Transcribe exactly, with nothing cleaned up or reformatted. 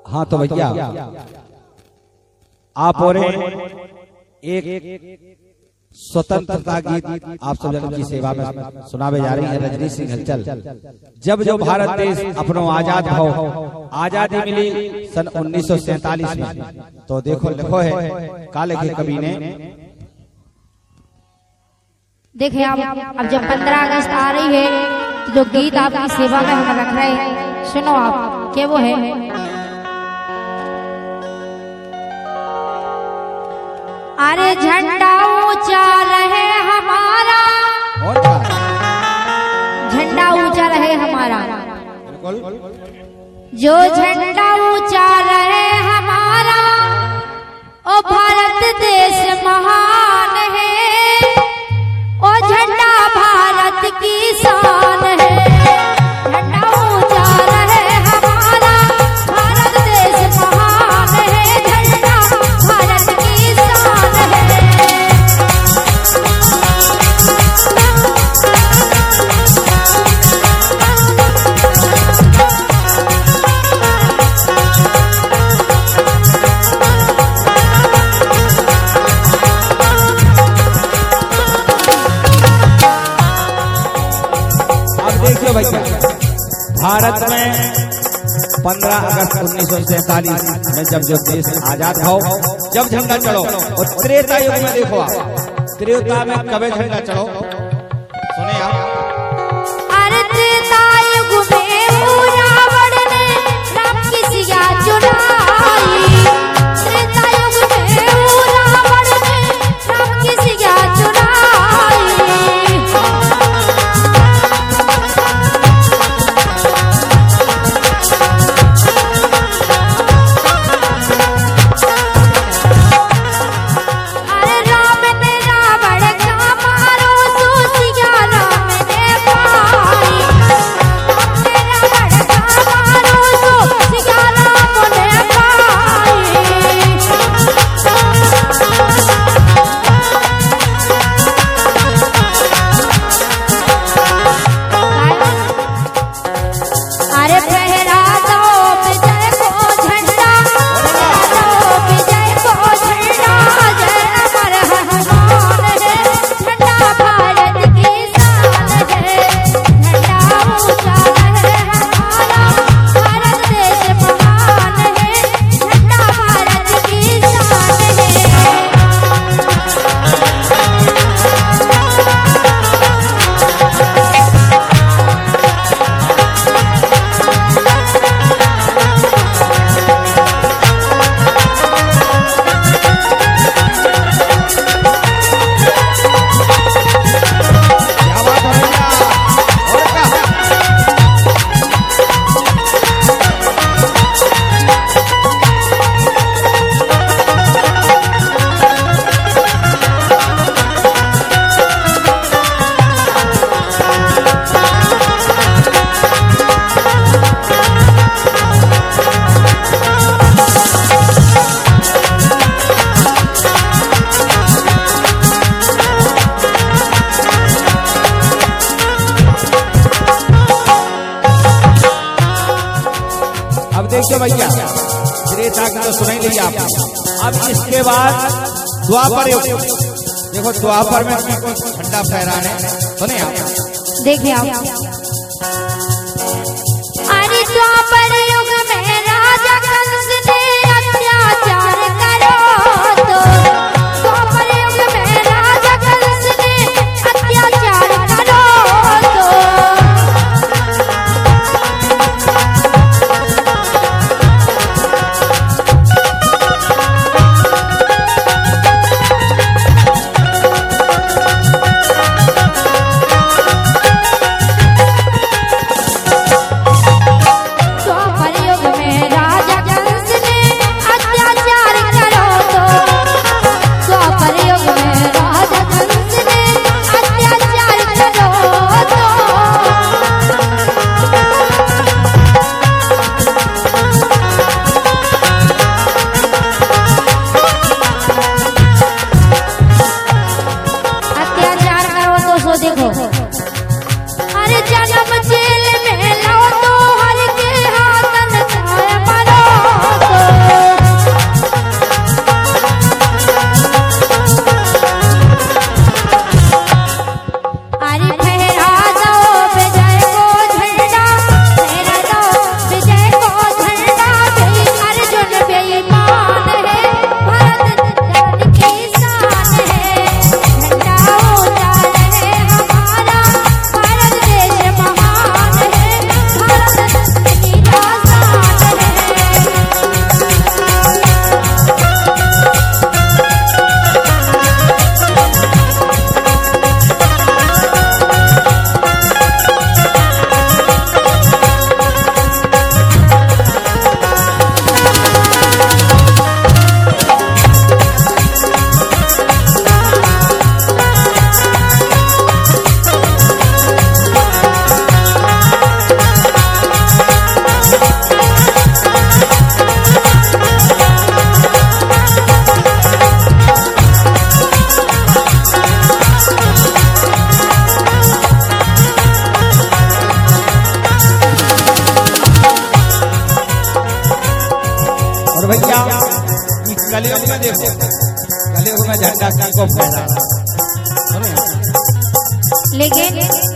हाँ तो भैया आप और एक स्वतंत्रता गीत आप सब जनों की सेवा में सुनावे जा रही है रजनी सिंह हलचल। जब जो भारत देश अपनो आजाद हो, आजादी मिली सन उन्नीस सौ सैतालीस में, तो देखो लिखो है काले के कवि ने। देखिए आप अब जब पंद्रह अगस्त आ रही है तो जो गीत आपकी सेवा में हम रख रहे हैं, सुनो आप क्या वो है। अरे झंडा ऊंचा रहे हमारा, झंडा ऊंचा रहे हमारा, जो झंडा ऊंचा रहे हमारा, ओ भारत देश महान है, ओ झंडा भारत की शान है। झंडा ऊंचा रहे हमारा, भारत देश महान है, झंडा भारत की शान है। देखिए भैया, भारत में पंद्रह अगस्त उन्नीस सौ सैतालीस में जब जो देश आजाद हो, जब झंडा चढ़ो, और त्रेता युग में देखो आप, त्रेता में कब झंडा चढ़ो सुने आप। अरे त्रेता युग में रावण ने राम की सिया चुराई, त्रेता युग में रावण ने राम की सिया चुराई। देखिए भैया, त्रेता की तो सुनाई ली आपने, अब इसके बाद द्वापर युग, देखो द्वापर में झंडा फहराने सुने आप। देखिए आप, अरे द्वापर युग में राजा कंस ने अत्याचार करो, तो द्वापर युग में राजा कंस ने अत्याचार करो, तो द्वापर और भैया ये कलयुग में देखो, कलयुग में झंडा किसको फहरा, लेकिन